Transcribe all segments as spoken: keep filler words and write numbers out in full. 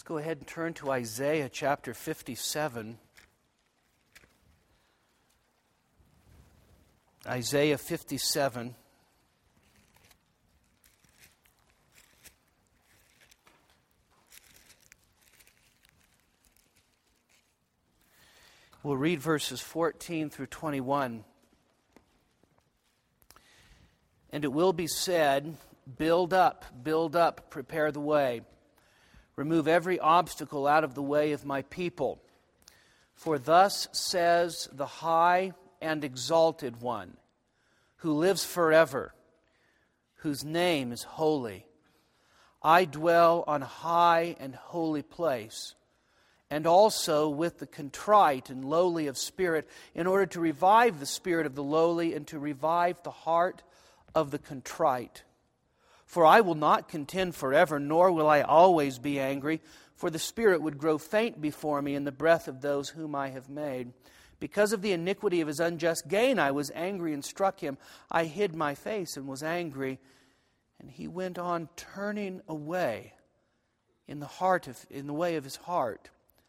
Let's go ahead and turn to Isaiah chapter fifty-seven. Isaiah fifty-seven. We'll read verses fourteen through twenty-one. And it will be said, build up, build up, prepare the way. Remove every obstacle out of the way of my people. For thus says the high and exalted one, who lives forever, whose name is holy. I dwell on a high and holy place, and also with the contrite and lowly of spirit, in order to revive the spirit of the lowly and to revive the heart of the contrite. For I will not contend forever, nor will I always be angry, for the spirit would grow faint before me in the breath of those whom I have made. Because of the iniquity of his unjust gain, I was angry and struck him. I hid my face and was angry, and he went on turning away in the heart of, in the way of his heart.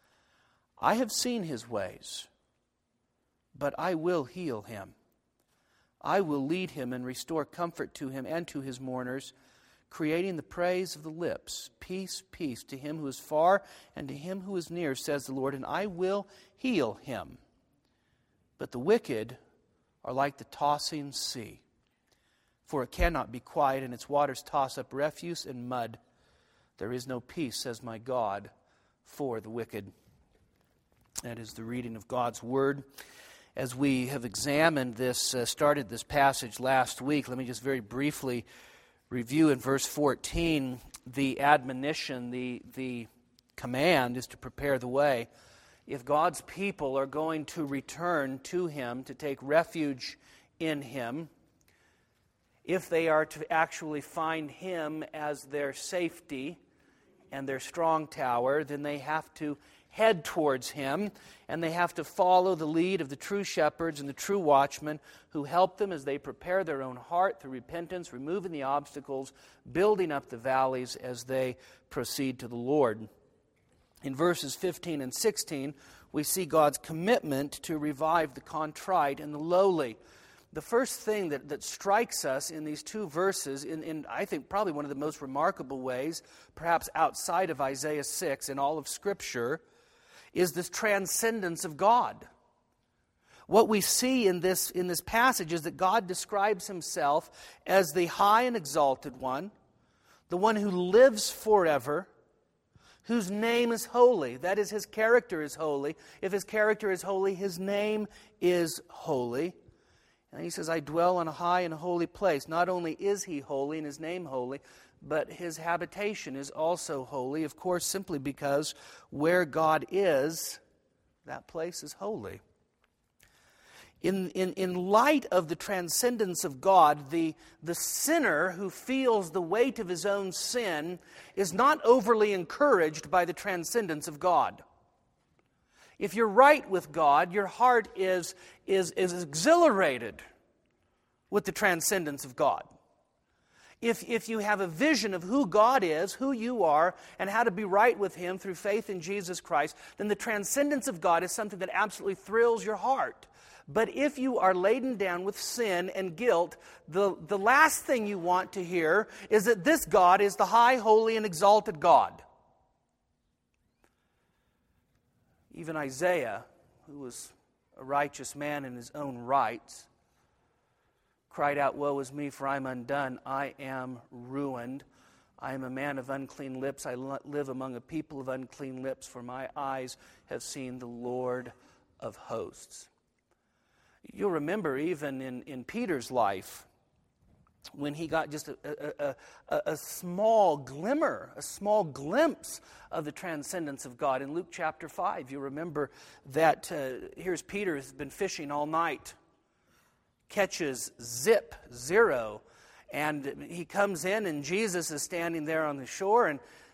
I have seen his ways, but I will heal him. I will lead him and restore comfort to him and to his mourners, creating the praise of the lips. Peace, peace to him who is far and to him who is near, says the Lord, and I will heal him. But the wicked are like the tossing sea, for it cannot be quiet, and its waters toss up refuse and mud. There is no peace, says my God, for the wicked. That is the reading of God's Word. As we have examined this, uh, started this passage last week, let me just very briefly review in verse fourteen. The admonition, the, the command is to prepare the way. If God's people are going to return to Him, to take refuge in Him, if they are to actually find Him as their safety and their strong tower, then they have to head towards Him, and they have to follow the lead of the true shepherds and the true watchmen who help them as they prepare their own heart through repentance, removing the obstacles, building up the valleys as they proceed to the Lord. In verses fifteen and sixteen, we see God's commitment to revive the contrite and the lowly. The first thing that, that strikes us in these two verses, in, in I think probably one of the most remarkable ways, perhaps outside of Isaiah six in all of Scripture, is this transcendence of God. What we see in this, in this passage is that God describes Himself as the high and exalted one, the one who lives forever, whose name is holy. That is, His character is holy. If His character is holy, His name is holy. And He says, I dwell on a high and holy place. Not only is He holy and His name holy, but His habitation is also holy, of course, simply because where God is, that place is holy. In, in, in light of the transcendence of God, the, the sinner who feels the weight of his own sin is not overly encouraged by the transcendence of God. If you're right with God, your heart is, is, is exhilarated with the transcendence of God. If, if you have a vision of who God is, who you are, and how to be right with Him through faith in Jesus Christ, then the transcendence of God is something that absolutely thrills your heart. But if you are laden down with sin and guilt, the, the last thing you want to hear is that this God is the high, holy, and exalted God. Even Isaiah, who was a righteous man in his own rights, cried out, woe is me, for I am undone. I am ruined. I am a man of unclean lips. I live among a people of unclean lips, for my eyes have seen the Lord of hosts. You'll remember even in, in Peter's life, when he got just a, a, a, a small glimmer, a small glimpse of the transcendence of God. In Luke chapter five, you remember that uh, here's Peter has been fishing all night, catches zip, zero, and he comes in and Jesus is standing there on the shore, and,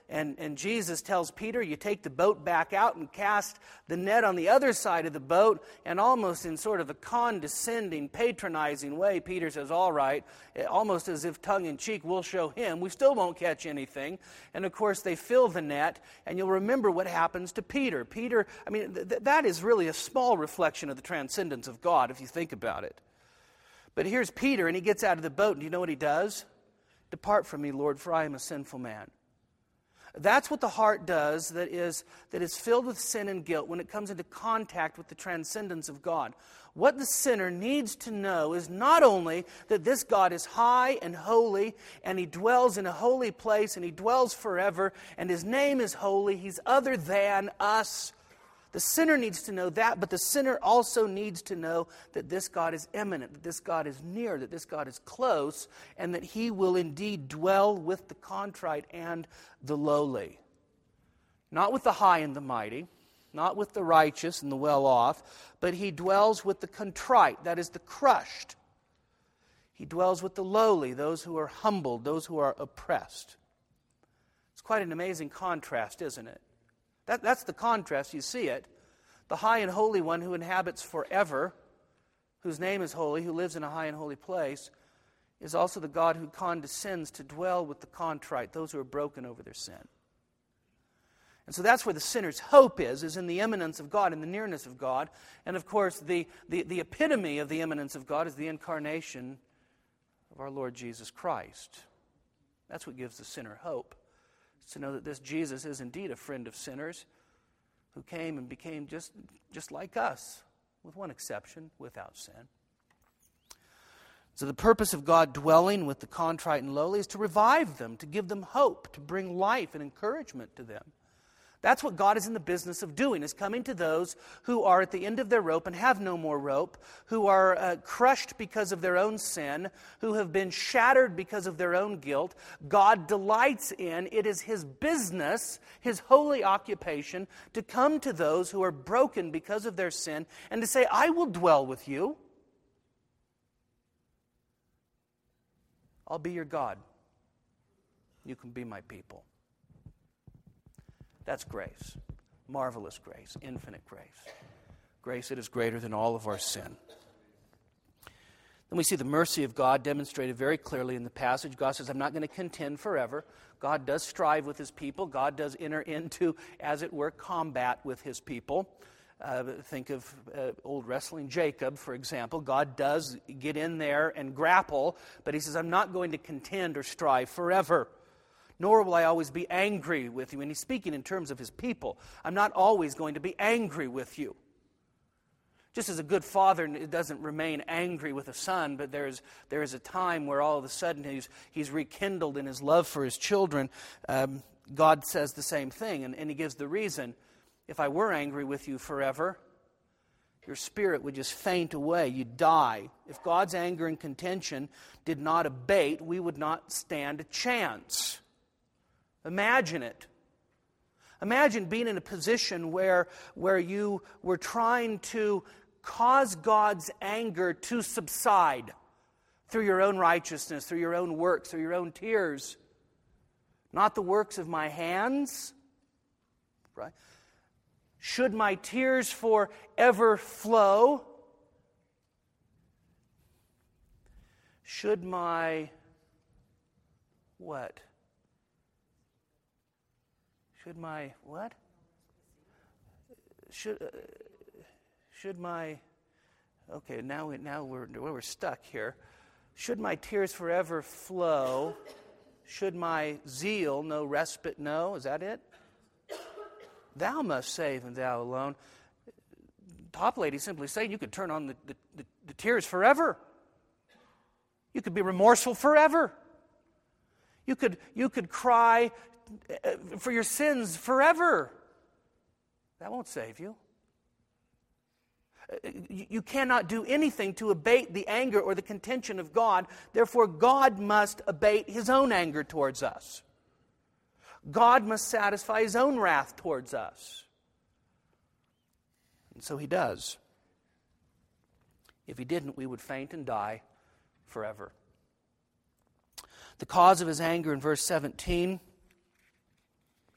And, and Jesus tells Peter, you take the boat back out and cast the net on the other side of the boat. And almost in sort of a condescending, patronizing way, Peter says, all right, almost as if tongue-in-cheek, we'll show him. We still won't catch anything. And of course, they fill the net. And you'll remember what happens to Peter. Peter, I mean, th- that is really a small reflection of the transcendence of God, if you think about it. But here's Peter, and he gets out of the boat. And do you know what he does? Depart from me, Lord, for I am a sinful man. That's what the heart does that is, that is filled with sin and guilt when it comes into contact with the transcendence of God. What the sinner needs to know is not only that this God is high and holy, and He dwells in a holy place, and He dwells forever, and His name is holy, He's other than us. The sinner needs to know that, but the sinner also needs to know that this God is immanent, that this God is near, that this God is close, and that He will indeed dwell with the contrite and the lowly. Not with the high and the mighty, not with the righteous and the well-off, but He dwells with the contrite, that is the crushed. He dwells with the lowly, those who are humbled, those who are oppressed. It's quite an amazing contrast, isn't it? That, that's the contrast. You see it. The high and holy one who inhabits forever, whose name is holy, who lives in a high and holy place, is also the God who condescends to dwell with the contrite, those who are broken over their sin. And so that's where the sinner's hope is, is in the immanence of God, in the nearness of God. And of course, the, the, the epitome of the immanence of God is the incarnation of our Lord Jesus Christ. That's what gives the sinner hope. To know that this Jesus is indeed a friend of sinners who came and became just, just like us, with one exception, without sin. So the purpose of God dwelling with the contrite and lowly is to revive them, to give them hope, to bring life and encouragement to them. That's what God is in the business of doing, is coming to those who are at the end of their rope and have no more rope, who are uh, crushed because of their own sin, who have been shattered because of their own guilt. God delights in, it is His business, His holy occupation, to come to those who are broken because of their sin and to say, I will dwell with you. I'll be your God. You can be my people. That's grace. Marvelous grace. Infinite grace. Grace that is greater than all of our sin. Then we see the mercy of God demonstrated very clearly in the passage. God says, I'm not going to contend forever. God does strive with His people. God does enter into, as it were, combat with His people. Uh, think of uh, old wrestling Jacob, for example. God does get in there and grapple, but He says, I'm not going to contend or strive forever. Nor will I always be angry with you. And He's speaking in terms of His people. I'm not always going to be angry with you. Just as a good father doesn't remain angry with a son, but there's there is a time where all of a sudden he's, he's rekindled in his love for his children, um, God says the same thing. And, and He gives the reason. If I were angry with you forever, your spirit would just faint away. You'd die. If God's anger and contention did not abate, we would not stand a chance. Imagine it. Imagine being in a position where, where you were trying to cause God's anger to subside through your own righteousness, through your own works, through your own tears. Not the works of my hands. Right? Should my tears forever flow? Should my what? Should my, what? Should, uh, should my, okay, now, we, now we're, we're stuck here. Should my tears forever flow? Should my zeal no respite know? Is that it? Thou must save and thou alone. Top lady simply saying you could turn on the, the, the, the tears forever. You could be remorseful forever. You could, you could cry for your sins forever. That won't save you. You cannot do anything to abate the anger or the contention of God. Therefore, God must abate His own anger towards us. God must satisfy His own wrath towards us. And so He does. If He didn't, we would faint and die forever. The cause of His anger in verse seventeen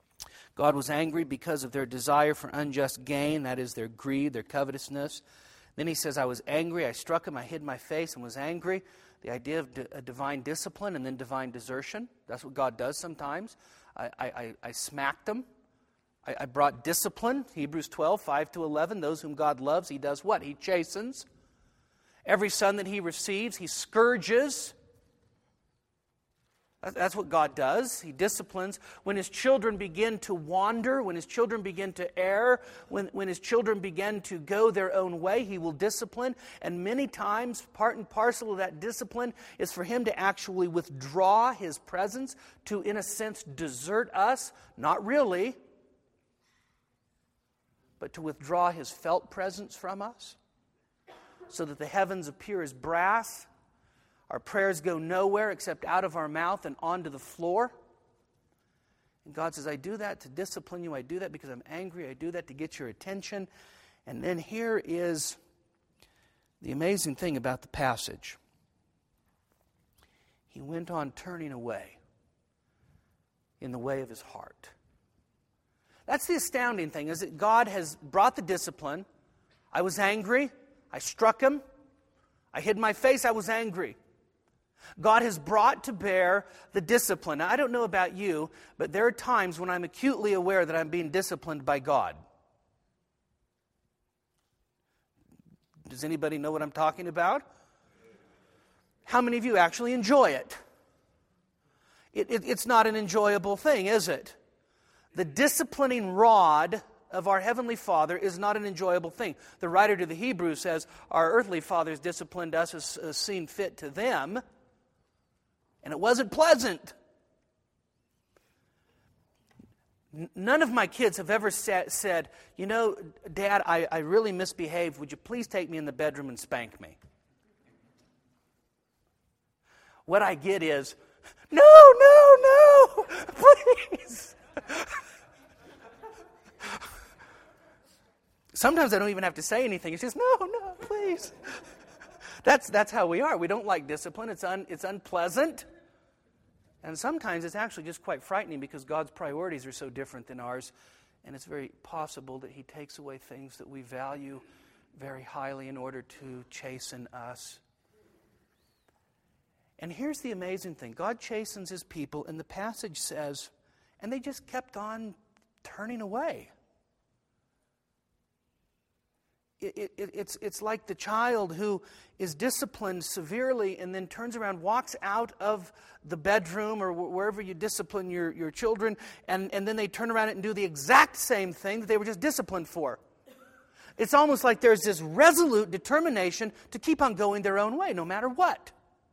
God was angry because of their desire for unjust gain, that is, their greed, their covetousness. Then he says, I was angry, I struck him, I hid my face and was angry. The idea of di- a divine discipline and then divine desertion. That's what God does sometimes. I, I, I smacked them. I, I brought discipline. Hebrews twelve, five to eleven. Those whom God loves, he does what? He chastens. Every son that he receives, he scourges. That's what God does. He disciplines. When his children begin to wander, when his children begin to err, when, when his children begin to go their own way, he will discipline. And many times, part and parcel of that discipline is for him to actually withdraw his presence, to, in a sense, desert us. Not really, but to withdraw his felt presence from us, so that the heavens appear as brass. Our prayers go nowhere except out of our mouth and onto the floor. And God says, I do that to discipline you. I do that because I'm angry. I do that to get your attention. And then here is the amazing thing about the passage. He went on turning away in the way of his heart. That's the astounding thing, is that God has brought the discipline. I was angry. I struck him. I hid my face. I was angry. God has brought to bear the discipline. Now, I don't know about you, but there are times when I'm acutely aware that I'm being disciplined by God. Does anybody know what I'm talking about? How many of you actually enjoy it? It, it it's not an enjoyable thing, is it? The disciplining rod of our Heavenly Father is not an enjoyable thing. The writer to the Hebrews says, our earthly fathers disciplined us as, as seemed fit to them, and it wasn't pleasant. N- none of my kids have ever sa- said, you know, Dad, I, I really misbehaved. Would you please take me in the bedroom and spank me? What I get is, no, no, no, please. Sometimes I don't even have to say anything. It's just, no, no, please. That's that's how we are. We don't like discipline. It's un, it's unpleasant. And sometimes it's actually just quite frightening because God's priorities are so different than ours. And it's very possible that he takes away things that we value very highly in order to chasten us. And here's the amazing thing. God chastens his people, and the passage says, and they just kept on turning away. It, it, it's, it's like the child who is disciplined severely and then turns around, walks out of the bedroom or wherever you discipline your, your children, and, and then they turn around and do the exact same thing that they were just disciplined for. It's almost like there's this resolute determination to keep on going their own way, no matter what.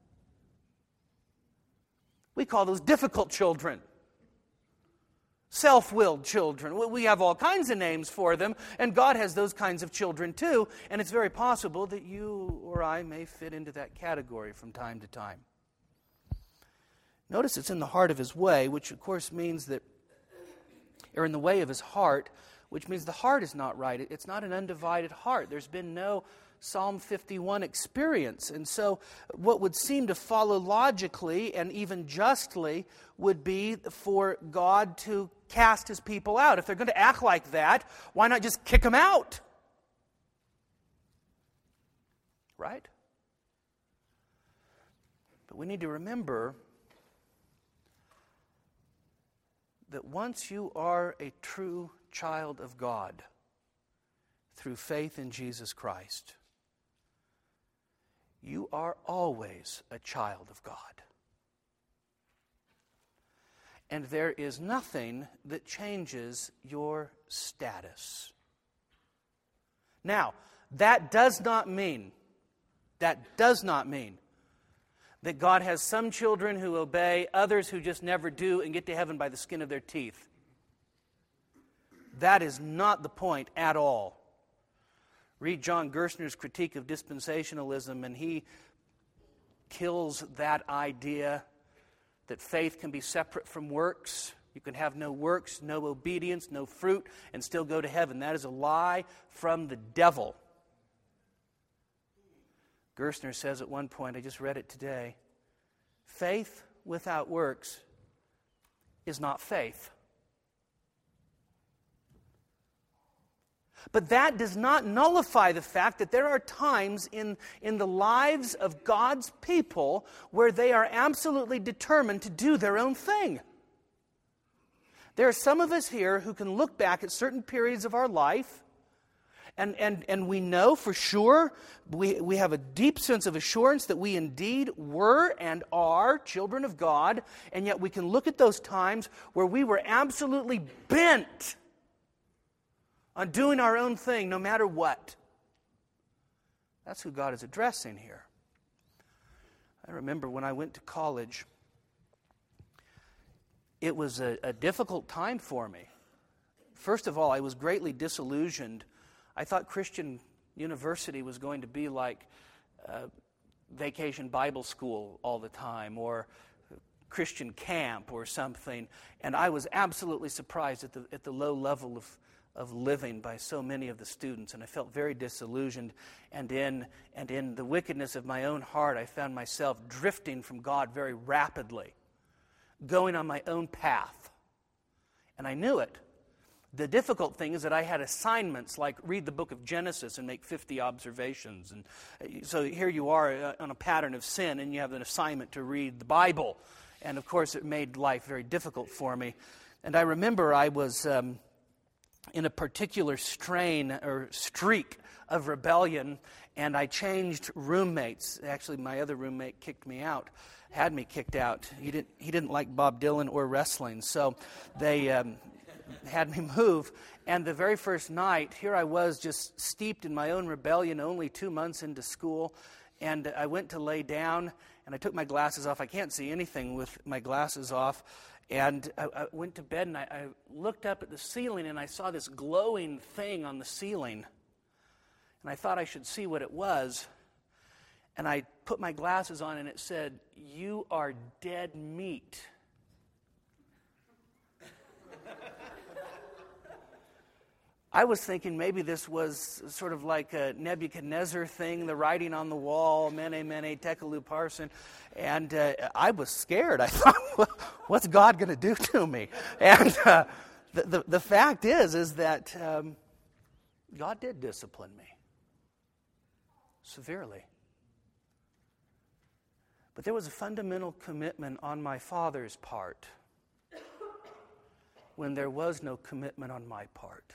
We call those difficult children. Self-willed children. We have all kinds of names for them, and God has those kinds of children too, and it's very possible that you or I may fit into that category from time to time. Notice it's in the heart of his way, which of course means that, or in the way of his heart, which means the heart is not right. It's not an undivided heart. There's been no Psalm fifty-one experience. And so what would seem to follow logically and even justly would be for God to cast his people out. If they're going to act like that, why not just kick them out? Right? But we need to remember that once you are a true child of God through faith in Jesus Christ, you are always a child of God. And there is nothing that changes your status. Now, that does not mean, that does not mean that God has some children who obey, others who just never do and get to heaven by the skin of their teeth. That is not the point at all. Read John Gerstner's critique of dispensationalism, and he kills that idea that faith can be separate from works. You can have no works, no obedience, no fruit, and still go to heaven. That is a lie from the devil. Gerstner says at one point, I just read it today, faith without works is not faith. But that does not nullify the fact that there are times in, in the lives of God's people where they are absolutely determined to do their own thing. There are some of us here who can look back at certain periods of our life, and, and, and we know for sure, we, we have a deep sense of assurance that we indeed were and are children of God, and yet we can look at those times where we were absolutely bent on doing our own thing no matter what. That's who God is addressing here. I remember when I went to college, it was a, a difficult time for me. First of all, I was greatly disillusioned. I thought Christian university was going to be like uh, vacation Bible school all the time, or Christian camp or something. And I was absolutely surprised at the at the low level of of living by so many of the students, and I felt very disillusioned, and in and in the wickedness of my own heart, I found myself drifting from God very rapidly, going on my own path. And I knew it. The difficult thing is that I had assignments like read the book of Genesis and make fifty observations. And so here you are on a pattern of sin, and you have an assignment to read the Bible. And of course, it made life very difficult for me. And I remember I was Um, in a particular strain or streak of rebellion, and I changed roommates. Actually, my other roommate kicked me out, had me kicked out. He didn't, he didn't like Bob Dylan or wrestling, so they um, had me move. And the very first night, here I was just steeped in my own rebellion, only two months into school, and I went to lay down, and I took my glasses off. I can't see anything with my glasses off. And I, I went to bed, and I, I looked up at the ceiling, and I saw this glowing thing on the ceiling. And I thought I should see what it was. And I put my glasses on, and it said, "You are dead meat." I was thinking maybe this was sort of like a Nebuchadnezzar thing, the writing on the wall, Mene, Mene, Tekel, Upharsin. And uh, I was scared. I thought, what's God going to do to me? And uh, the, the, the fact is, is that um, God did discipline me severely. But there was a fundamental commitment on my father's part when there was no commitment on my part.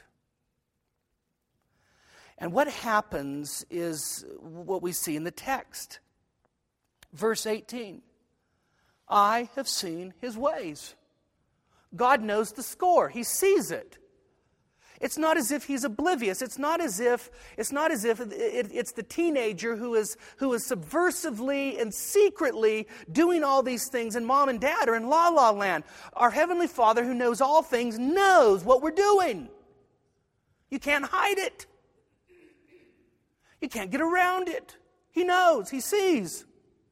And what happens is what we see in the text. Verse eighteen. I have seen his ways. God knows the score. He sees it. It's not as if he's oblivious. It's not as if it's not as if it, it, it's the teenager who is who is subversively and secretly doing all these things, and mom and dad are in la la land. Our Heavenly Father, who knows all things, knows what we're doing. You can't hide it. You can't get around it. He knows. He sees.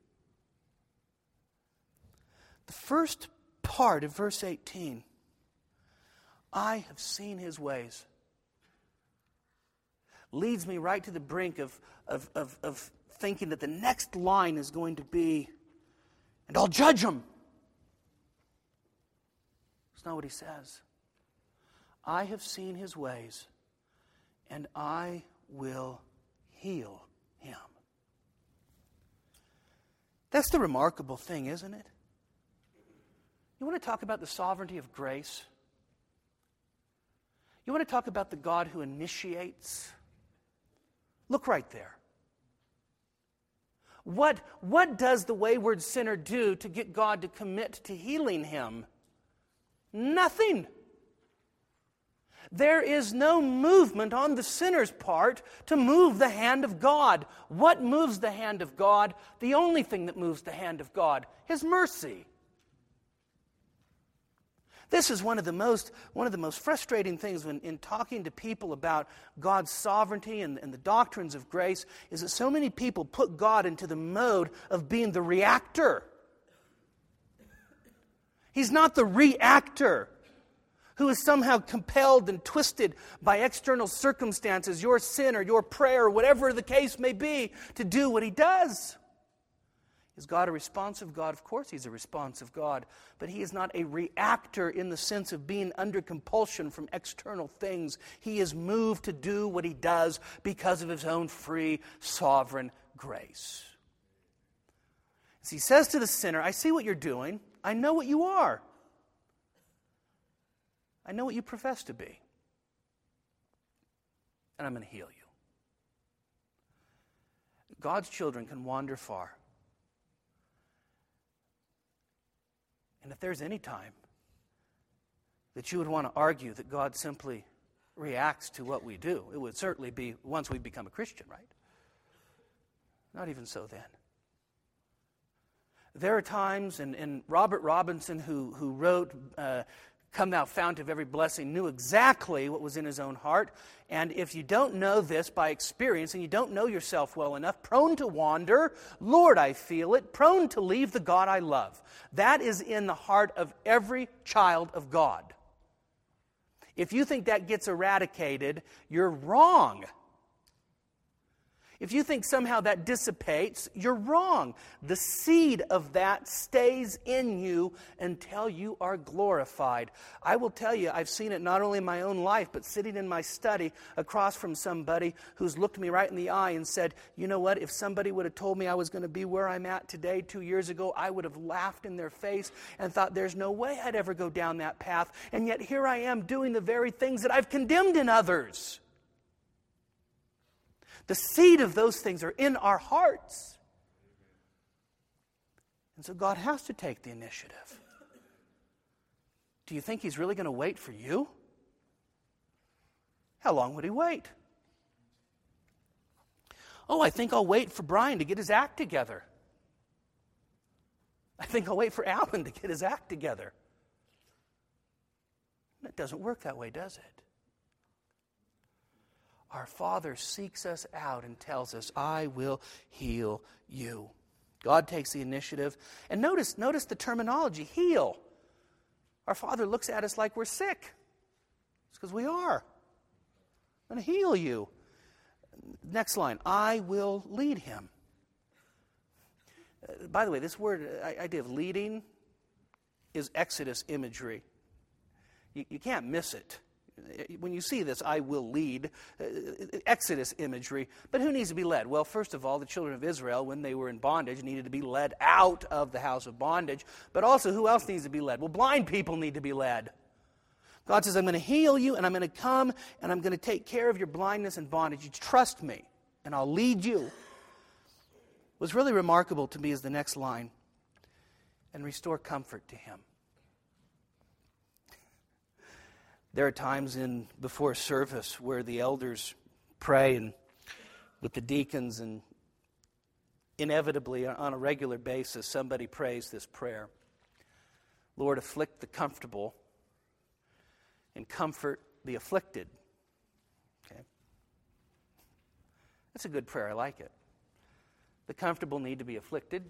The first part of verse eighteen, I have seen his ways, leads me right to the brink of, of, of, of thinking that the next line is going to be, and I'll judge him. It's not what he says. I have seen his ways, and I will heal him. That's the remarkable thing, isn't it? You want to talk about the sovereignty of grace? You want to talk about the God who initiates? Look right there. What, what does the wayward sinner do to get God to commit to healing him? Nothing. There is no movement on the sinner's part to move the hand of God. What moves the hand of God? The only thing that moves the hand of God, His mercy. This is one of the most one of the most frustrating things when in talking to people about God's sovereignty and, and the doctrines of grace, is that so many people put God into the mode of being the reactor. He's not the reactor who is somehow compelled and twisted by external circumstances, your sin or your prayer or whatever the case may be, to do what he does. Is God a responsive God? Of course He's a responsive God, but He is not a reactor in the sense of being under compulsion from external things. He is moved to do what He does because of His own free, sovereign grace. As He says to the sinner, I see what you're doing. I know what you are. I know what you profess to be. And I'm going to heal you. God's children can wander far. And if there's any time that you would want to argue that God simply reacts to what we do, it would certainly be once we become a Christian, right? Not even so then. There are times, and, and Robert Robinson, who, who wrote uh, Come Thou Fount of Every Blessing, knew exactly what was in his own heart. And if you don't know this by experience, and you don't know yourself well enough, prone to wander, Lord, I feel it, prone to leave the God I love. That is in the heart of every child of God. If you think that gets eradicated, you're wrong. If you think somehow that dissipates, you're wrong. The seed of that stays in you until you are glorified. I will tell you, I've seen it not only in my own life, but sitting in my study across from somebody who's looked me right in the eye and said, you know what, if somebody would have told me I was going to be where I'm at today two years ago, I would have laughed in their face and thought there's no way I'd ever go down that path. And yet here I am doing the very things that I've condemned in others. The seed of those things are in our hearts. And so God has to take the initiative. Do you think He's really going to wait for you? How long would He wait? Oh, I think I'll wait for Brian to get his act together. I think I'll wait for Alan to get his act together. It doesn't work that way, does it? Our Father seeks us out and tells us, I will heal you. God takes the initiative. And notice, notice the terminology, heal. Our Father looks at us like we're sick. It's because we are. I'm going to heal you. Next line, I will lead him. Uh, by the way, this word, uh, idea of leading, is Exodus imagery. You, you can't miss it. When you see this, I will lead, uh, Exodus imagery. But who needs to be led? Well, first of all, the children of Israel, when they were in bondage, needed to be led out of the house of bondage. But also, who else needs to be led? Well, blind people need to be led. God says, I'm going to heal you, and I'm going to come, and I'm going to take care of your blindness and bondage. You trust me, and I'll lead you. What's really remarkable to me is the next line, and restore comfort to him. There are times in before service where the elders pray and with the deacons, and inevitably on a regular basis somebody prays this prayer. Lord, afflict the comfortable and comfort the afflicted. Okay? That's a good prayer. I like it. The comfortable need to be afflicted,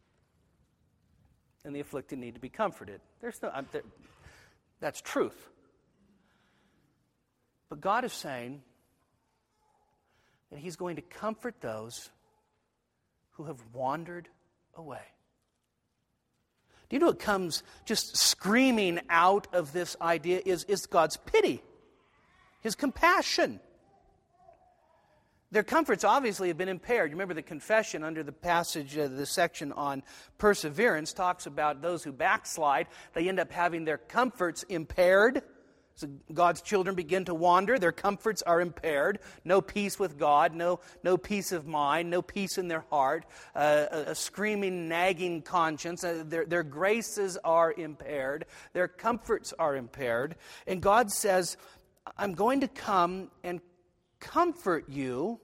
and the afflicted need to be comforted. There's no, I'm, there, that's truth. But God is saying that He's going to comfort those who have wandered away. Do you know what comes just screaming out of this idea is, is God's pity, His compassion. Their comforts obviously have been impaired. You remember the confession under the passage, uh, the section on perseverance talks about those who backslide. They end up having their comforts impaired. So God's children begin to wander. Their comforts are impaired. No peace with God, no, no peace of mind, no peace in their heart, uh, a, a screaming, nagging conscience. Uh, their, their graces are impaired. Their comforts are impaired. And God says, I'm going to come and comfort you,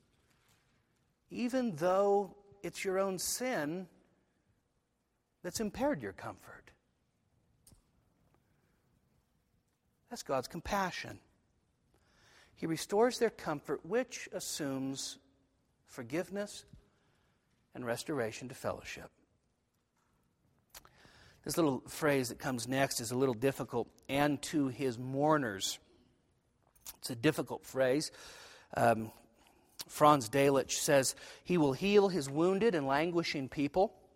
even though it's your own sin that's impaired your comfort. That's God's compassion. He restores their comfort, which assumes forgiveness and restoration to fellowship. This little phrase that comes next is a little difficult. And to his mourners. It's a difficult phrase. Um, Franz Delitzsch says, he will heal his wounded and languishing people.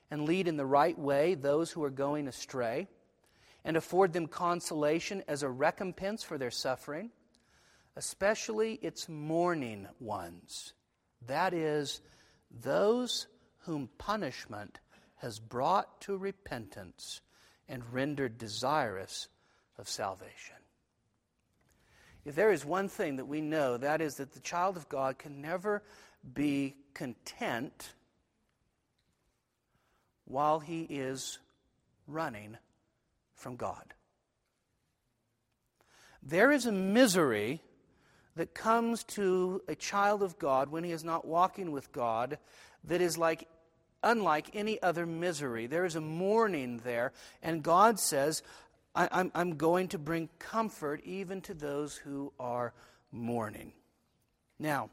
and lead in the right way those who are going astray, and afford them consolation as a recompense for their suffering, especially its mourning ones, that is, those whom punishment has brought to repentance and rendered desirous of salvation. If there is one thing that we know, that is that the child of God can never be content while he is running from God. There is a misery that comes to a child of God when he is not walking with God that is like unlike any other misery. There is a mourning there, and God says, I, I'm, I'm going to bring comfort even to those who are mourning. Now,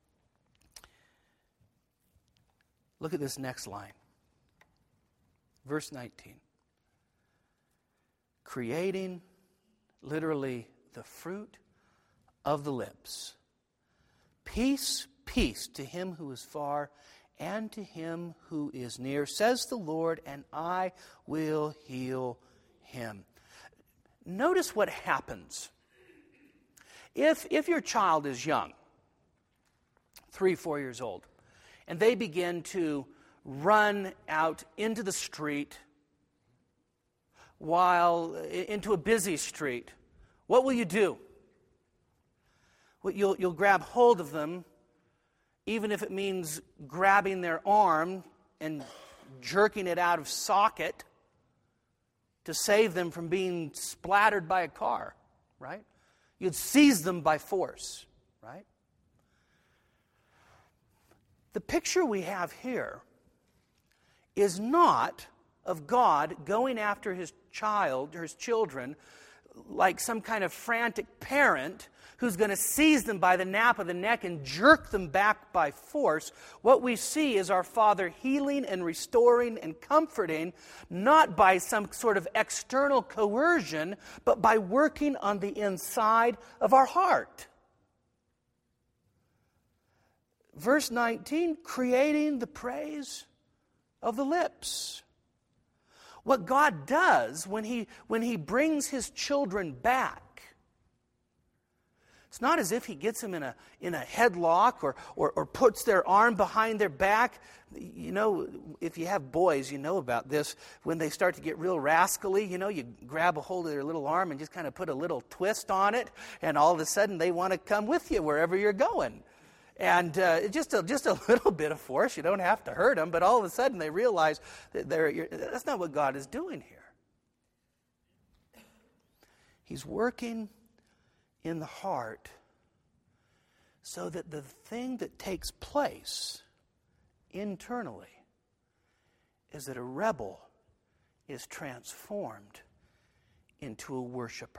look at this next line. Verse nineteen. Creating, literally, the fruit of the lips. Peace, peace to him who is far and to him who is near, says the Lord, and I will heal him. Notice what happens. If, if your child is young, three, four years old, and they begin to run out into the street while into a busy street, what will you do? Well, you'll, you'll grab hold of them, even if it means grabbing their arm and jerking it out of socket to save them from being splattered by a car, right? You'd seize them by force, right? The picture we have here is not of God going after his child or his children like some kind of frantic parent who's going to seize them by the nape of the neck and jerk them back by force. What we see is our Father healing and restoring and comforting, not by some sort of external coercion, but by working on the inside of our heart. Verse nineteen, creating the praise of the lips. What God does when he, when he brings his children back, it's not as if he gets them in a, in a headlock or, or, or puts their arm behind their back. You know, if you have boys, you know about this. When they start to get real rascally, you know, you grab a hold of their little arm and just kind of put a little twist on it, and all of a sudden they want to come with you wherever you're going. And uh, just a, just a little bit of force. You don't have to hurt them, but all of a sudden they realize that they're, you're, that's not what God is doing here. He's working in the heart so that the thing that takes place internally is that a rebel is transformed into a worshiper.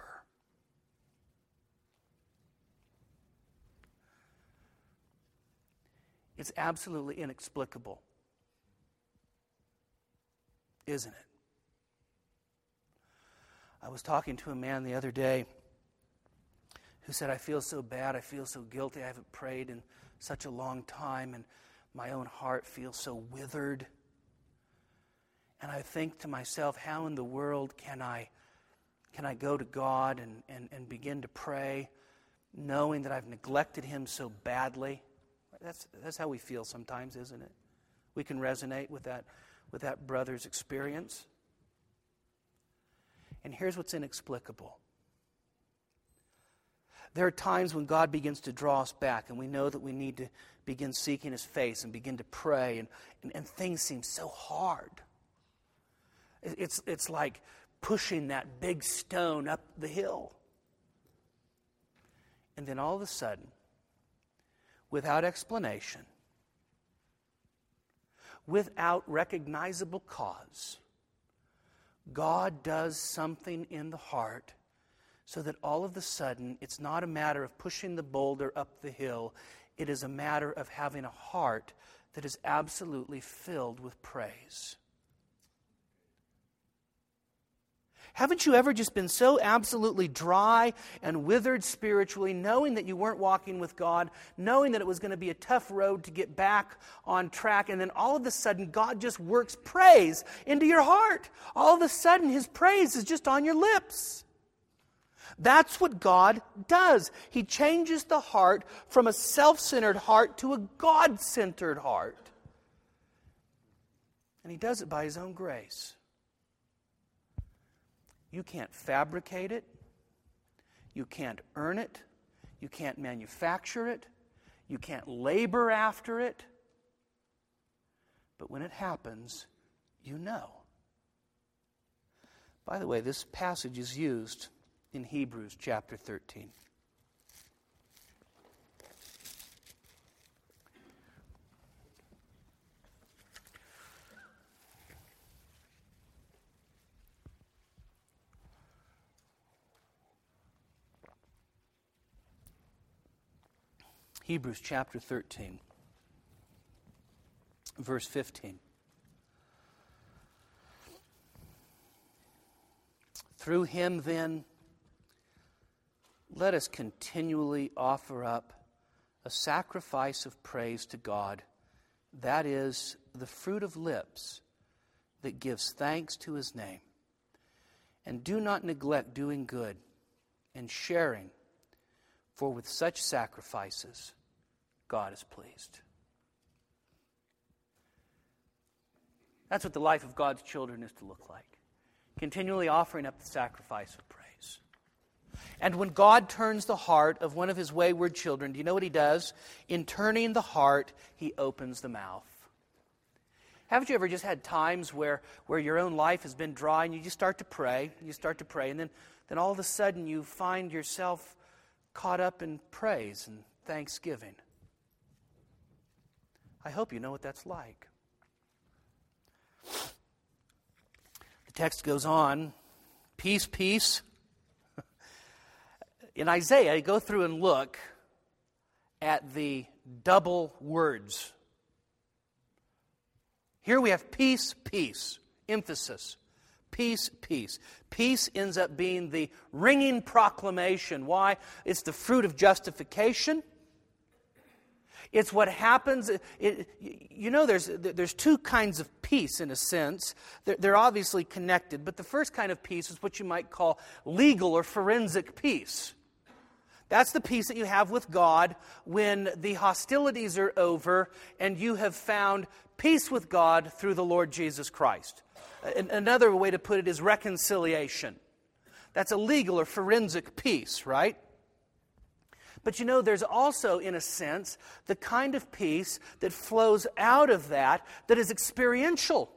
It's absolutely inexplicable, isn't it? I was talking to a man the other day who said, I feel so bad, I feel so guilty, I haven't prayed in such a long time, and my own heart feels so withered. And I think to myself, how in the world can I can I go to God and, and, and begin to pray, knowing that I've neglected him so badly? That's that's how we feel sometimes, isn't it? We can resonate with that with that brother's experience. And here's what's inexplicable. There are times when God begins to draw us back, and we know that we need to begin seeking his face and begin to pray, and, and, and things seem so hard. It's, it's like pushing that big stone up the hill. And then all of a sudden, without explanation, without recognizable cause, God does something in the heart so that all of a sudden it's not a matter of pushing the boulder up the hill. It is a matter of having a heart that is absolutely filled with praise. Haven't you ever just been so absolutely dry and withered spiritually, knowing that you weren't walking with God, knowing that it was going to be a tough road to get back on track, and then all of a sudden God just works praise into your heart. All of a sudden His praise is just on your lips. That's what God does. He changes the heart from a self-centered heart to a God-centered heart. And He does it by His own grace. You can't fabricate it. You can't earn it. You can't manufacture it. You can't labor after it. But when it happens, you know. By the way, this passage is used in Hebrews chapter thirteen. Hebrews chapter thirteen, verse fifteen. Through Him, then, let us continually offer up a sacrifice of praise to God, that is, the fruit of lips that gives thanks to His name. And do not neglect doing good and sharing, for with such sacrifices, God is pleased. That's what the life of God's children is to look like. Continually offering up the sacrifice of praise. And when God turns the heart of one of His wayward children, do you know what He does? In turning the heart, He opens the mouth. Haven't you ever just had times where, where your own life has been dry and you just start to pray, you start to pray, and then, then all of a sudden you find yourself caught up in praise and thanksgiving? I hope you know what that's like. The text goes on, peace, peace. In Isaiah, you go through and look at the double words. Here we have peace, peace, emphasis. Peace, peace. Peace ends up being the ringing proclamation. Why? It's the fruit of justification. It's what happens. It, it, you know, there's there's two kinds of peace in a sense. They're, they're obviously connected, but the first kind of peace is what you might call legal or forensic peace. That's the peace that you have with God when the hostilities are over and you have found peace with God through the Lord Jesus Christ. Another way to put it is reconciliation. That's a legal or forensic peace, right? But you know, there's also, in a sense, the kind of peace that flows out of that that is experiential.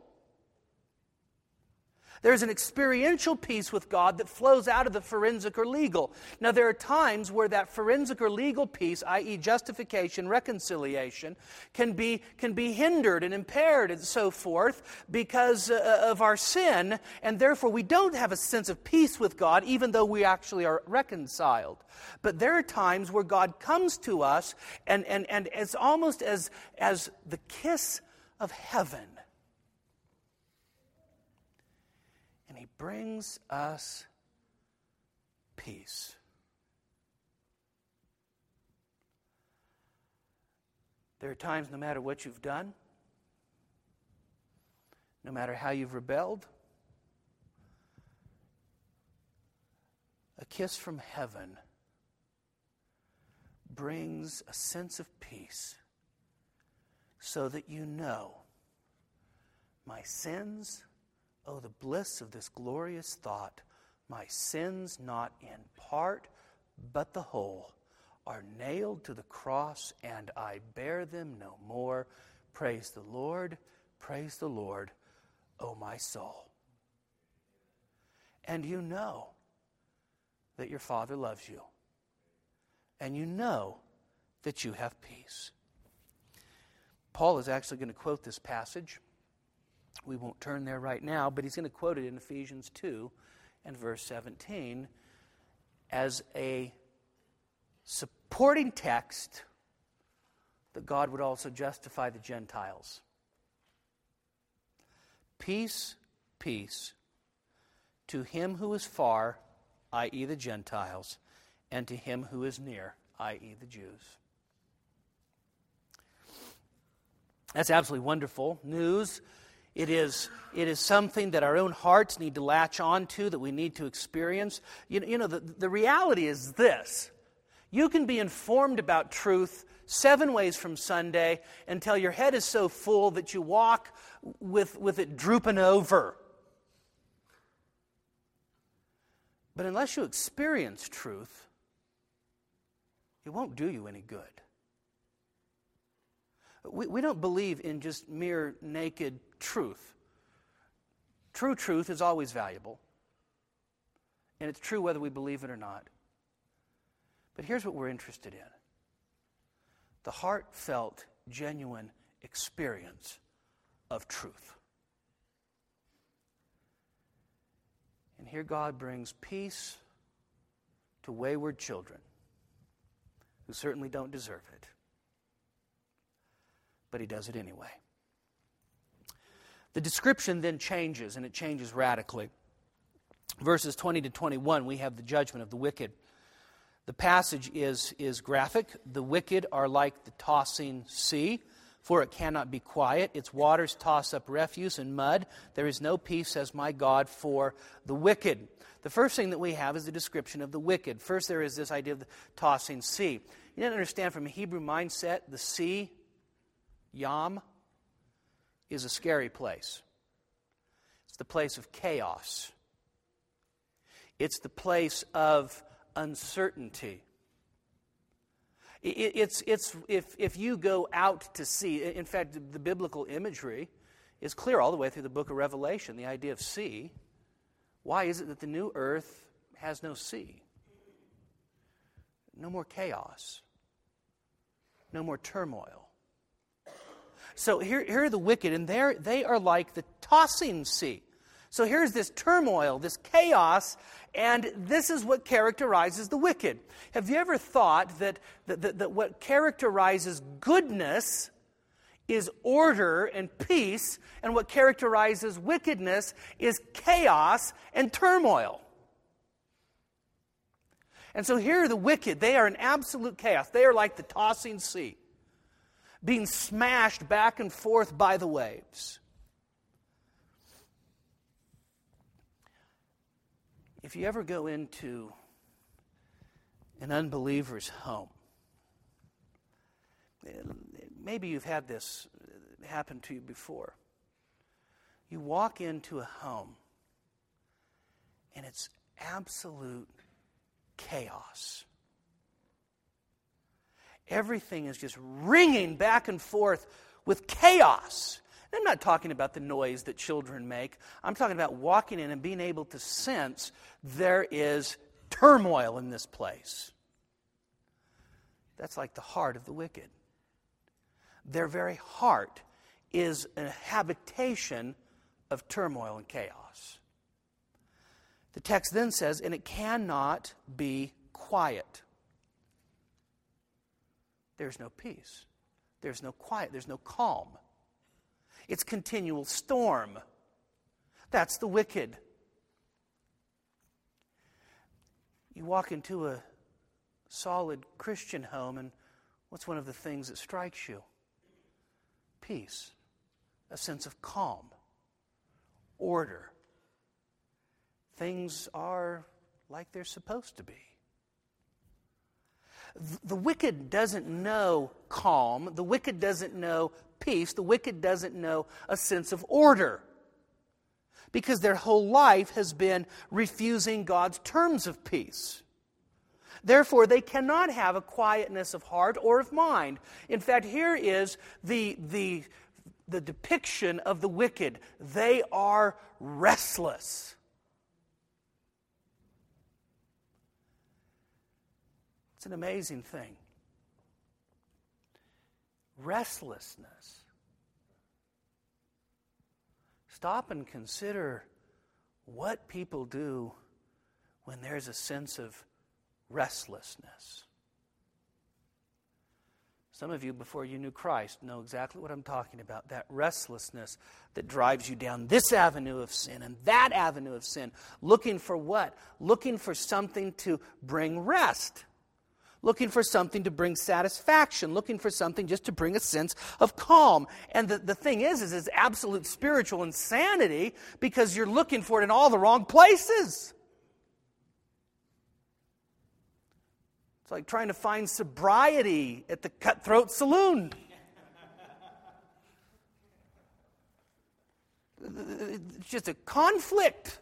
There's an experiential peace with God that flows out of the forensic or legal. Now, there are times where that forensic or legal peace, that is justification, reconciliation, can be, can be hindered and impaired and so forth because uh, of our sin, and therefore we don't have a sense of peace with God even though we actually are reconciled. But there are times where God comes to us and, and, and it's almost as, as the kiss of heaven. And He brings us peace. There are times, no matter what you've done, no matter how you've rebelled, a kiss from heaven brings a sense of peace so that you know my sins. Oh, the bliss of this glorious thought. My sins, not in part, but the whole, are nailed to the cross, and I bear them no more. Praise the Lord, praise the Lord, O my soul. And you know that your Father loves you. And you know that you have peace. Paul is actually going to quote this passage. We won't turn there right now, but he's going to quote it in Ephesians two and verse seventeen as a supporting text that God would also justify the Gentiles. Peace, peace, to him who is far, that is the Gentiles, and to him who is near, that is the Jews. That's absolutely wonderful news. It is, it is something that our own hearts need to latch on to, that we need to experience. You, you know, the, the reality is this. You can be informed about truth seven ways from Sunday until your head is so full that you walk with, with it drooping over. But unless you experience truth, it won't do you any good. We, we don't believe in just mere naked truth. True truth is always valuable. And it's true whether we believe it or not. But here's what we're interested in. The heartfelt, genuine experience of truth. And here God brings peace to wayward children who certainly don't deserve it. But he does it anyway. The description then changes, and it changes radically. Verses twenty to twenty-one, we have the judgment of the wicked. The passage is, is graphic. The wicked are like the tossing sea, for it cannot be quiet. Its waters toss up refuse and mud. There is no peace, says my God, for the wicked. The first thing that we have is the description of the wicked. First, there is this idea of the tossing sea. You don't understand, from a Hebrew mindset, the sea, Yam, is a scary place. It's the place of chaos. It's the place of uncertainty. It, it's, it's, if, if you go out to sea, in fact, the, the biblical imagery is clear all the way through the book of Revelation, the idea of sea. Why is it that the new earth has no sea? No more chaos. No more turmoil. So here, here are the wicked, and they're, they are like the tossing sea. So here's this turmoil, this chaos, and this is what characterizes the wicked. Have you ever thought that, that, that, that what characterizes goodness is order and peace, and what characterizes wickedness is chaos and turmoil? And so here are the wicked. They are in absolute chaos. They are like the tossing sea, being smashed back and forth by the waves. If you ever go into an unbeliever's home, maybe you've had this happen to you before. You walk into a home, and it's absolute chaos. Everything is just ringing back and forth with chaos. I'm not talking about the noise that children make. I'm talking about walking in and being able to sense there is turmoil in this place. That's like the heart of the wicked. Their very heart is a habitation of turmoil and chaos. The text then says, and it cannot be quiet. There's no peace. There's no quiet. There's no calm. It's continual storm. That's the wicked. You walk into a solid Christian home, and what's one of the things that strikes you? Peace. A sense of calm. Order. Things are like they're supposed to be. The wicked doesn't know calm. The wicked doesn't know peace. The wicked doesn't know a sense of order. Because their whole life has been refusing God's terms of peace. Therefore, they cannot have a quietness of heart or of mind. In fact, here is the, the, the depiction of the wicked. They are restless. It's an amazing thing. Restlessness. Stop and consider what people do when there's a sense of restlessness. Some of you, before you knew Christ, know exactly what I'm talking about. That restlessness that drives you down this avenue of sin and that avenue of sin. Looking for what? Looking for something to bring rest. Looking for something to bring satisfaction. Looking for something just to bring a sense of calm. And the, the thing is, is it's absolute spiritual insanity because you're looking for it in all the wrong places. It's like trying to find sobriety at the Cutthroat Saloon. It's just a conflict.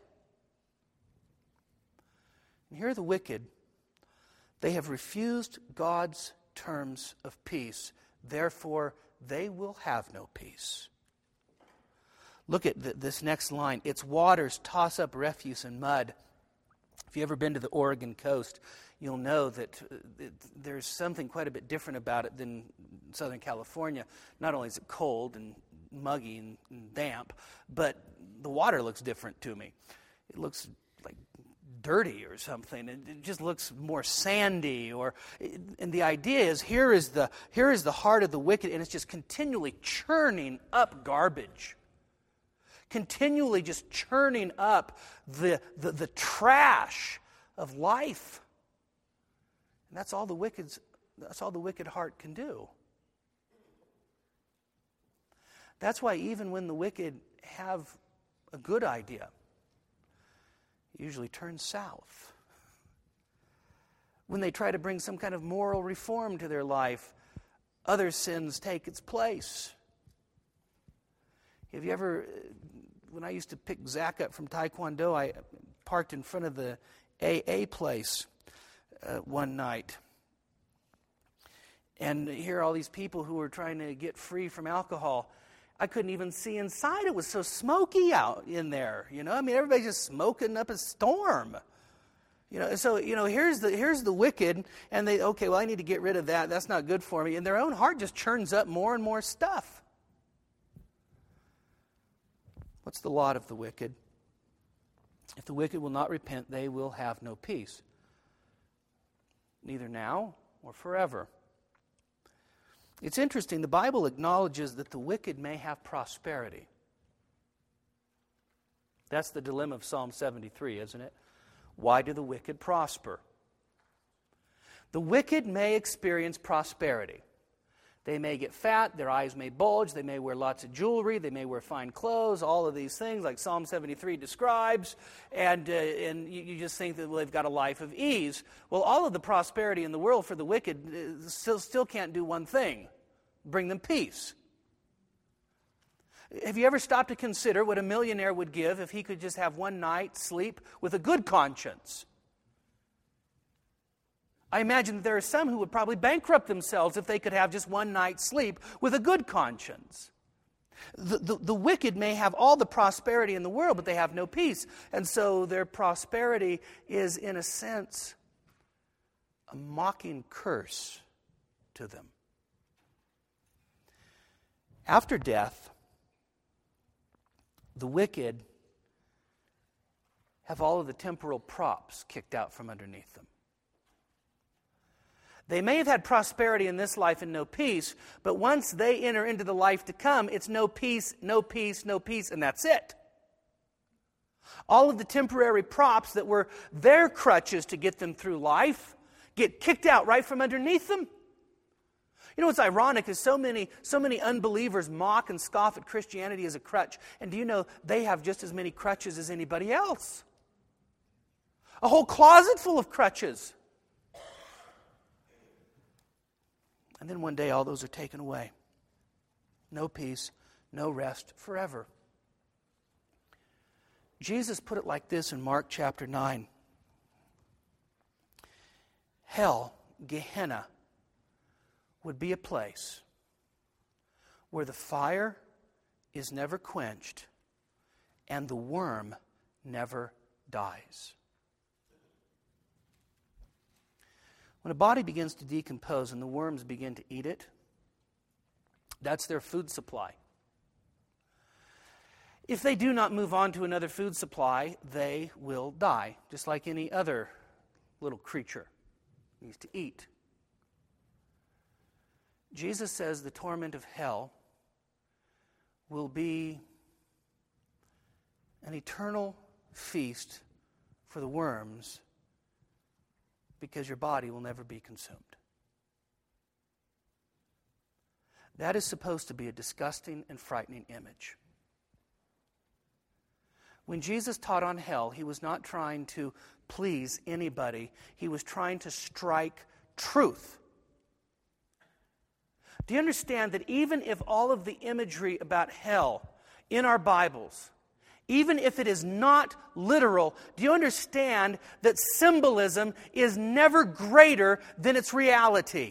And here are the wicked. They have refused God's terms of peace. Therefore, they will have no peace. Look at the, this next line. Its waters toss up refuse and mud. If you've ever been to the Oregon coast, you'll know that it, there's something quite a bit different about it than Southern California. Not only is it cold and muggy and, and damp, but the water looks different to me. It looks like dirty or something. It, it just looks more sandy. Or, and the idea is here is the here is the heart of the wicked, and it's just continually churning up garbage. Continually just churning up the, the, the trash of life. And that's all the wicked's, that's all the wicked heart can do. That's why even when the wicked have a good idea, it usually turns south. When they try to bring some kind of moral reform to their life, other sins take its place. Have you ever, when I used to pick Zach up from Taekwondo, I parked in front of the A A place uh, one night. And here are all these people who were trying to get free from alcohol. I couldn't even see inside. It was so smoky out in there. You know, I mean, everybody's just smoking up a storm. You know, so, you know, here's the here's the wicked, and they, okay, well, I need to get rid of that. That's not good for me. And their own heart just churns up more and more stuff. What's the lot of the wicked? If the wicked will not repent, they will have no peace, neither now or forever. It's interesting, the Bible acknowledges that the wicked may have prosperity. That's the dilemma of Psalm seventy-three, isn't it? Why do the wicked prosper? The wicked may experience prosperity. They may get fat, their eyes may bulge, they may wear lots of jewelry, they may wear fine clothes, all of these things like Psalm seventy-three describes, and uh, and you, you just think that, well, they've got a life of ease. Well, all of the prosperity in the world for the wicked uh, still, still can't do one thing, bring them peace. Have you ever stopped to consider what a millionaire would give if he could just have one night's sleep with a good conscience? I imagine that there are some who would probably bankrupt themselves if they could have just one night's sleep with a good conscience. The, the, the wicked may have all the prosperity in the world, but they have no peace. And so their prosperity is, in a sense, a mocking curse to them. After death, the wicked have all of the temporal props kicked out from underneath them. They may have had prosperity in this life and no peace, but once they enter into the life to come, it's no peace, no peace, no peace, and that's it. All of the temporary props that were their crutches to get them through life get kicked out right from underneath them. You know what's ironic is so many, so many unbelievers mock and scoff at Christianity as a crutch, and do you know they have just as many crutches as anybody else? A whole closet full of crutches. And then one day all those are taken away. No peace, no rest forever. Jesus put it like this in Mark chapter nine. Hell, Gehenna, would be a place where the fire is never quenched and the worm never dies. When a body begins to decompose and the worms begin to eat it, that's their food supply. If they do not move on to another food supply, they will die, just like any other little creature needs to eat. Jesus says the torment of hell will be an eternal feast for the worms because your body will never be consumed. That is supposed to be a disgusting and frightening image. When Jesus taught on hell, he was not trying to please anybody. He was trying to strike truth. Do you understand that even if all of the imagery about hell in our Bibles, even if it is not literal, do you understand that symbolism is never greater than its reality?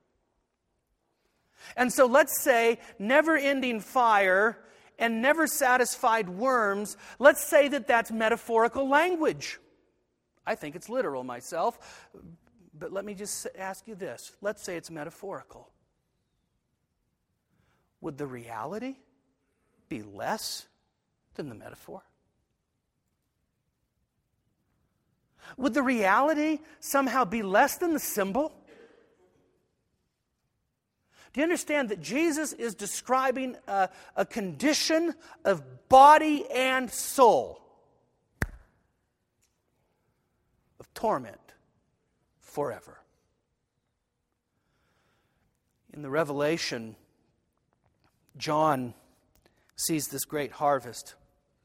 And so let's say never-ending fire and never-satisfied worms, let's say that that's metaphorical language. I think it's literal myself, but let me just ask you this. Let's say it's metaphorical. Would the reality be less than the metaphor? Would the reality somehow be less than the symbol? Do you understand that Jesus is describing a, a condition of body and soul, of torment forever? In the Revelation, John sees this great harvest.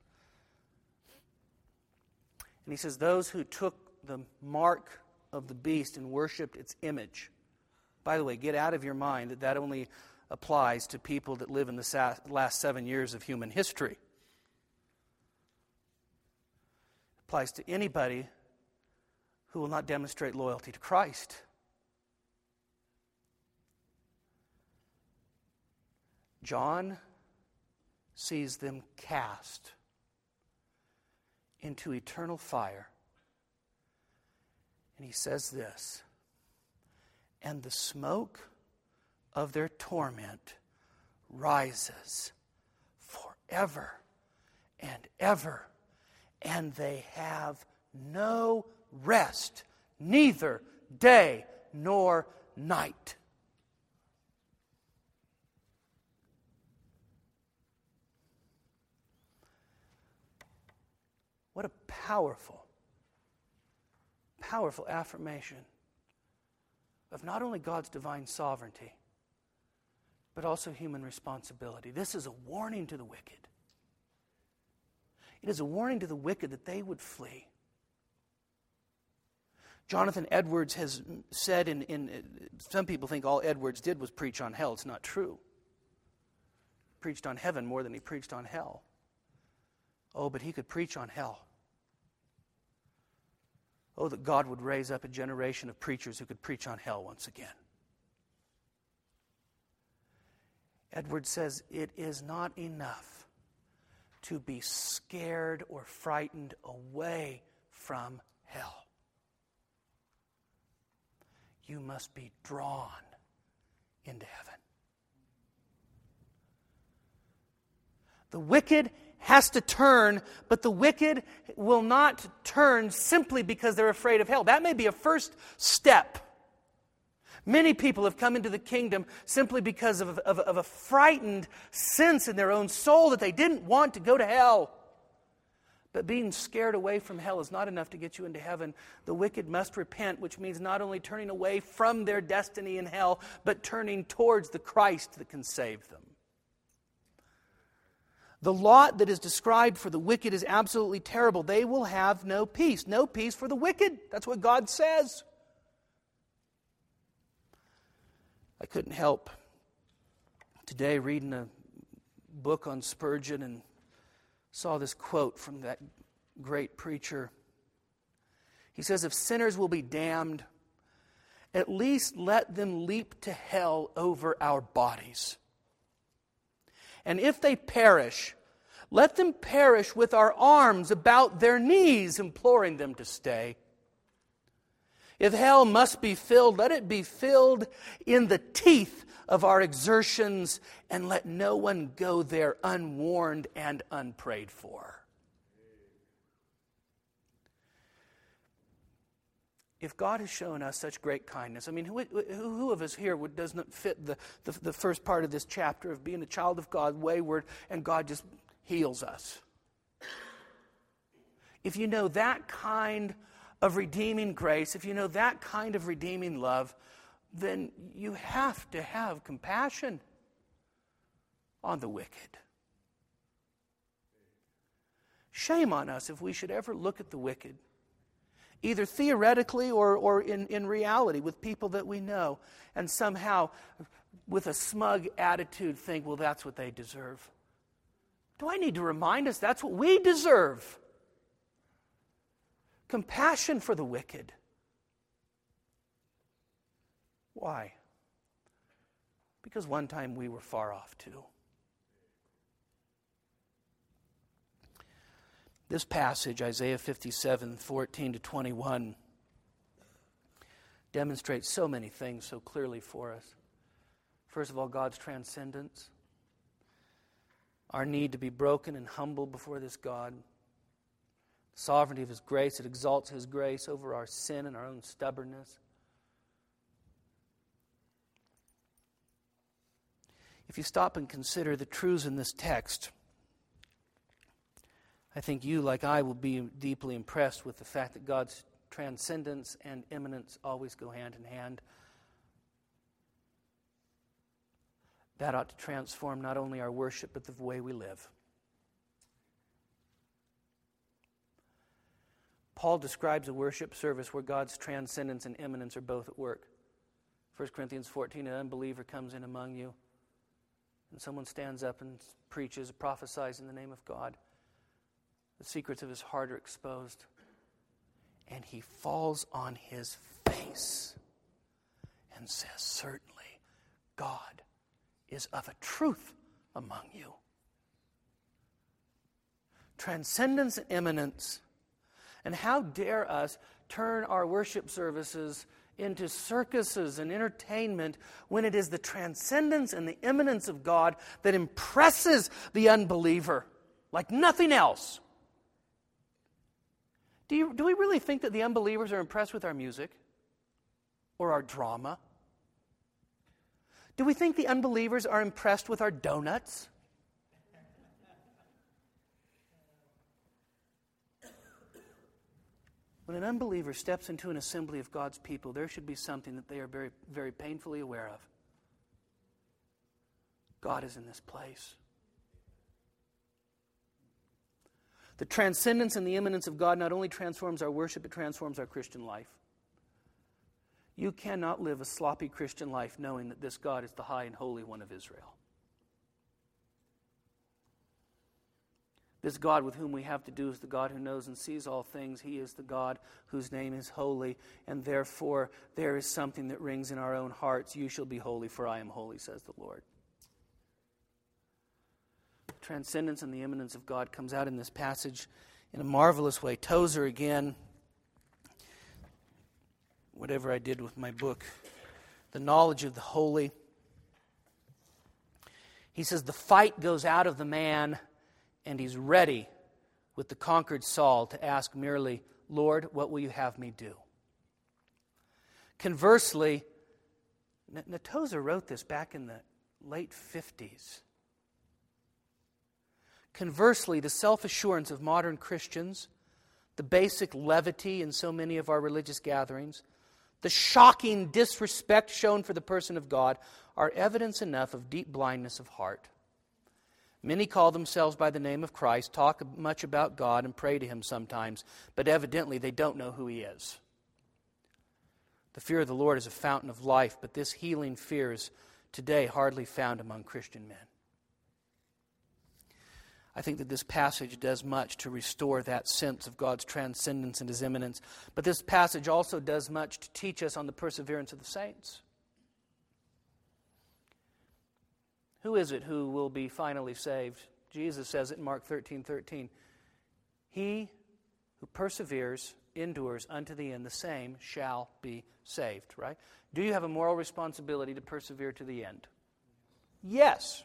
And he says, those who took the mark of the beast and worshipped its image. By the way, get out of your mind that that only applies to people that live in the last seven years of human history. It applies to anybody who will not demonstrate loyalty to Christ. John sees them cast into eternal fire. And he says this, and the smoke of their torment rises forever and ever, and they have no rest, neither day nor night. What a powerful, powerful affirmation of not only God's divine sovereignty, but also human responsibility. This is a warning to the wicked. It is a warning to the wicked that they would flee. Jonathan Edwards has said, in, in some people think all Edwards did was preach on hell. It's not true. He preached on heaven more than he preached on hell. Oh, but he could preach on hell. Oh, that God would raise up a generation of preachers who could preach on hell once again. Edwards says it is not enough to be scared or frightened away from hell. You must be drawn into heaven. The wicked has to turn, but the wicked will not turn simply because they're afraid of hell. That may be a first step. Many people have come into the kingdom simply because of, of, of a frightened sense in their own soul that they didn't want to go to hell. But being scared away from hell is not enough to get you into heaven. The wicked must repent, which means not only turning away from their destiny in hell, but turning towards the Christ that can save them. The lot that is described for the wicked is absolutely terrible. They will have no peace. No peace for the wicked. That's what God says. I couldn't help today reading a book on Spurgeon and saw this quote from that great preacher. He says, if sinners will be damned, at least let them leap to hell over our bodies. And if they perish, let them perish with our arms about their knees, imploring them to stay. If hell must be filled, let it be filled in the teeth of our exertions, and let no one go there unwarned and unprayed for. if God has shown us such great kindness, I mean, who, who of us here would, doesn't fit the, the, the first part of this chapter of being a child of God, wayward, and God just heals us? If you know that kind of redeeming grace, if you know that kind of redeeming love, then you have to have compassion on the wicked. Shame on us if we should ever look at the wicked, either theoretically or, or in, in reality with people that we know, and somehow with a smug attitude think, well, that's what they deserve. Do I need to remind us that's what we deserve? Compassion for the wicked. Why? Because one time we were far off too. This passage, Isaiah fifty-seven, fourteen to twenty-one, demonstrates so many things so clearly for us. First of all, God's transcendence. Our need to be broken and humble before this God. The sovereignty of His grace. It exalts His grace over our sin and our own stubbornness. If you stop and consider the truths in this text, I think you, like I, will be deeply impressed with the fact that God's transcendence and immanence always go hand in hand. That ought to transform not only our worship, but the way we live. Paul describes a worship service where God's transcendence and immanence are both at work. First Corinthians fourteen, an unbeliever comes in among you, and someone stands up and preaches, prophesies in the name of God. The secrets of his heart are exposed. And he falls on his face and says, certainly God is of a truth among you. Transcendence and immanence. And how dare us turn our worship services into circuses and entertainment when it is the transcendence and the immanence of God that impresses the unbeliever like nothing else. Do you, do we really think that the unbelievers are impressed with our music or our drama? Do we think the unbelievers are impressed with our donuts? When an unbeliever steps into an assembly of God's people, there should be something that they are very, very painfully aware of. God is in this place. The transcendence and the immanence of God not only transforms our worship, it transforms our Christian life. You cannot live a sloppy Christian life knowing that this God is the high and holy one of Israel. This God with whom we have to do is the God who knows and sees all things. He is the God whose name is holy, and therefore there is something that rings in our own hearts. You shall be holy, for I am holy, says the Lord. Transcendence and the immanence of God comes out in this passage in a marvelous way. Tozer again, whatever I did with my book, The Knowledge of the Holy. He says, the fight goes out of the man, and he's ready with the conquered Saul to ask merely, Lord, what will you have me do? Conversely, Tozer wrote this back in the late fifties. Conversely, the self-assurance of modern Christians, the basic levity in so many of our religious gatherings, the shocking disrespect shown for the person of God are evidence enough of deep blindness of heart. Many call themselves by the name of Christ, talk much about God, and pray to Him sometimes, but evidently they don't know who He is. The fear of the Lord is a fountain of life, but this healing fear is today hardly found among Christian men. I think that this passage does much to restore that sense of God's transcendence and His immanence. But this passage also does much to teach us on the perseverance of the saints. Who is it who will be finally saved? Jesus says it in Mark thirteen thirteen. He who perseveres, endures unto the end, the same shall be saved. Right? Do you have a moral responsibility to persevere to the end? Yes.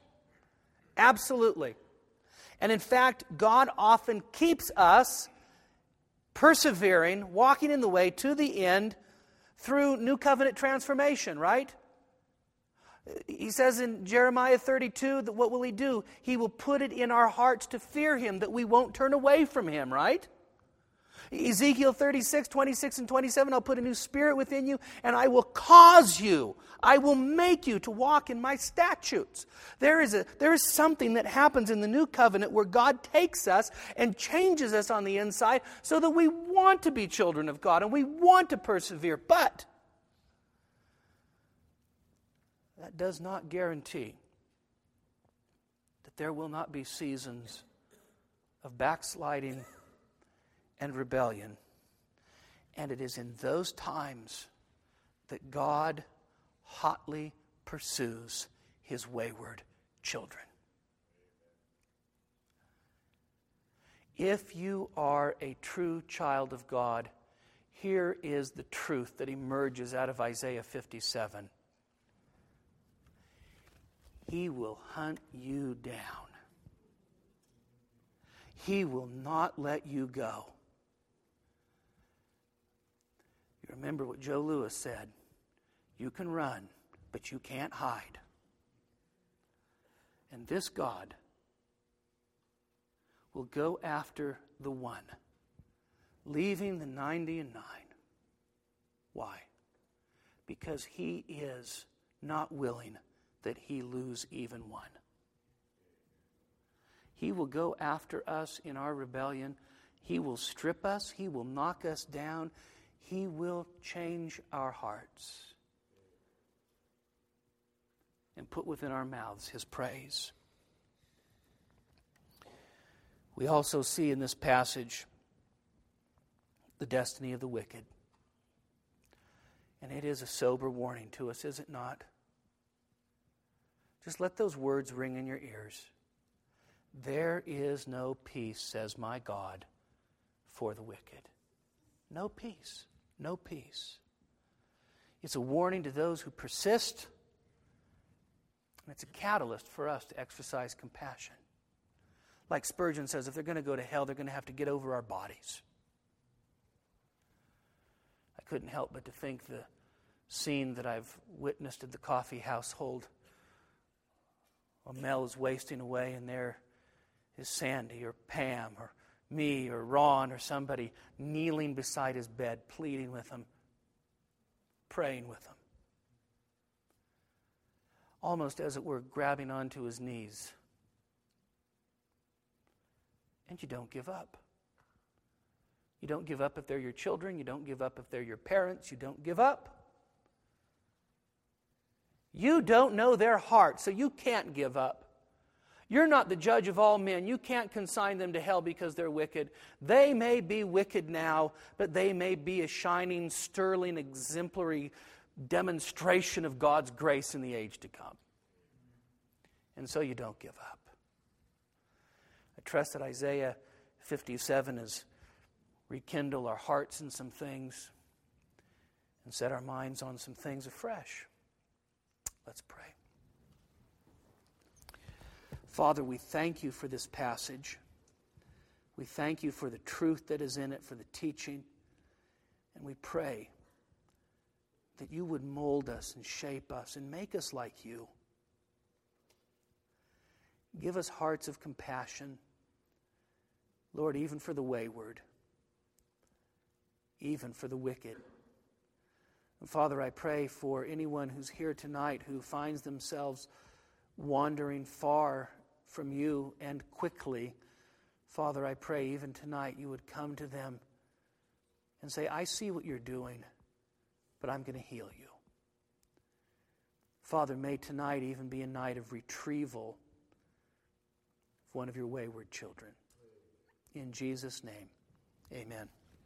Absolutely. And in fact, God often keeps us persevering, walking in the way to the end through new covenant transformation, right? He says in Jeremiah thirty-two that what will He do? He will put it in our hearts to fear Him, that we won't turn away from Him, right? Ezekiel thirty-six, twenty-six and twenty-seven, I'll put a new spirit within you, and I will cause you, I will make you to walk in my statutes. There is a there is something that happens in the new covenant where God takes us and changes us on the inside so that we want to be children of God and we want to persevere. But that does not guarantee that there will not be seasons of backsliding and rebellion. And it is in those times that God hotly pursues His wayward children. If you are a true child of God, here is the truth that emerges out of Isaiah fifty-seven. He will hunt you down. He will not let you go. You remember what Joe Lewis said. You can run, but you can't hide. And this God will go after the one, leaving the ninety and nine. Why? Because He is not willing that he lose even one. He will go after us in our rebellion. He will strip us. He will knock us down. He will change our hearts and put within our mouths His praise. We also see in this passage the destiny of the wicked. And it is a sober warning to us, is it not? Just let those words ring in your ears. There is no peace, says my God, for the wicked. No peace. No peace. It's a warning to those who persist. And it's a catalyst for us to exercise compassion. Like Spurgeon says, if they're going to go to hell, they're going to have to get over our bodies. I couldn't help but to think the scene that I've witnessed at the coffee household. While Mel is wasting away, and there is Sandy or Pam or me or Ron or somebody kneeling beside his bed, pleading with him, praying with him. Almost as it were, grabbing onto his knees. And you don't give up. You don't give up if they're your children. You don't give up if they're your parents. You don't give up. You don't know their heart, so you can't give up. You're not the judge of all men. You can't consign them to hell because they're wicked. They may be wicked now, but they may be a shining, sterling, exemplary demonstration of God's grace in the age to come. And so you don't give up. I trust that Isaiah fifty-seven has rekindled our hearts in some things and set our minds on some things afresh. Let's pray. Father, we thank You for this passage. We thank You for the truth that is in it, for the teaching. And we pray that You would mold us and shape us and make us like You. Give us hearts of compassion, Lord, even for the wayward, even for the wicked. And Father, I pray for anyone who's here tonight who finds themselves wandering far from You and quickly. Father, I pray even tonight You would come to them and say, I see what You're doing, but I'm going to heal you. Father, may tonight even be a night of retrieval of one of Your wayward children. In Jesus' name, amen.